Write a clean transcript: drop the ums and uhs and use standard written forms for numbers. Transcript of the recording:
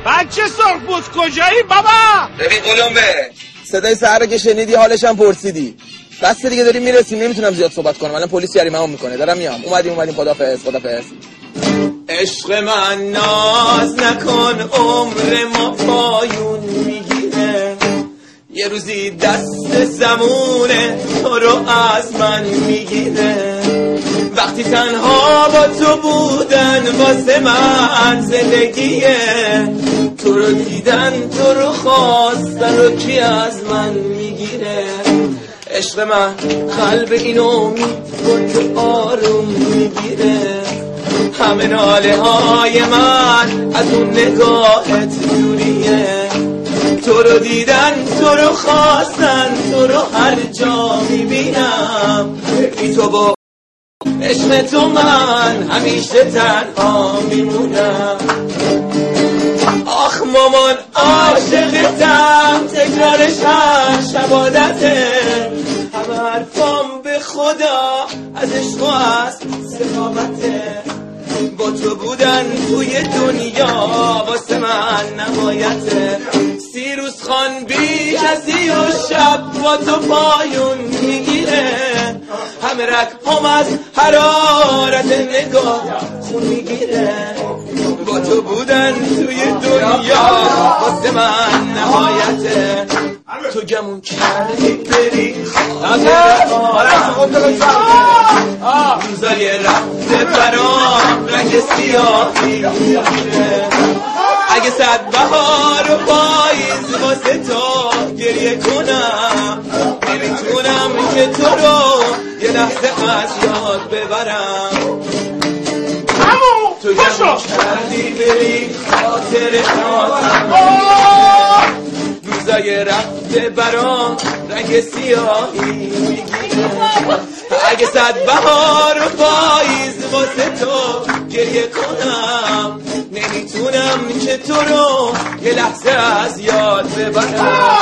بچه سرخپوست کجایی بابا؟ ببین قلمبه، صدای سحر که شنیدی حالش هم پرسیدی. بس دیگه داریم میرسیم، نمیتونم زیاد صحبت کنم، الان پلیس جریمه‌مو میکنه. دارم میام. اومدیم. خدافظ. عشق من ناز نکن، عمر ما پایون میگیره، یه روزی دست زمونه تو رو از من میگیره. وقتی تنها با تو بودن واسه من زندگیه، تو رو دیدن تو رو خواستن رو کی از من میگیره. عشق من قلب این امید با تو آروم میگیره، همه ناله های من از اون نگاهت دوریه. تو رو دیدن تو رو خواستن تو رو هر جا میبینم، بی تو با عشق تو من همیشه تنها میمونم. آخ مامان عاشقتم، تکرارش هر شب عادته، همه حرفام به خدا از عشق و از سخاوته. با تو بودن توی دنیا واسه من نهایته. 30 روز خان بی کسی و شب با تو پایون میگیره، همه رگ از حرارت نگاه خون میگیره. با تو بودن توی دنیا واسه من نهایته. تو گمون کردی بری روزای رفته برام رنگ سیاهی میگیره. اگه 100 بهار و پاییز واسه تو گریه کنم، نمیتونم که تو رو یه لحظه از یاد ببرم. تو گمون کردی بری خاطر روزای رفته برام رنگ سیاهی میگیره. اگه 100 بهار و پاییز واسه تو گریه کنم، نمیتونم که تو رو یه لحظه از یاد ببرم.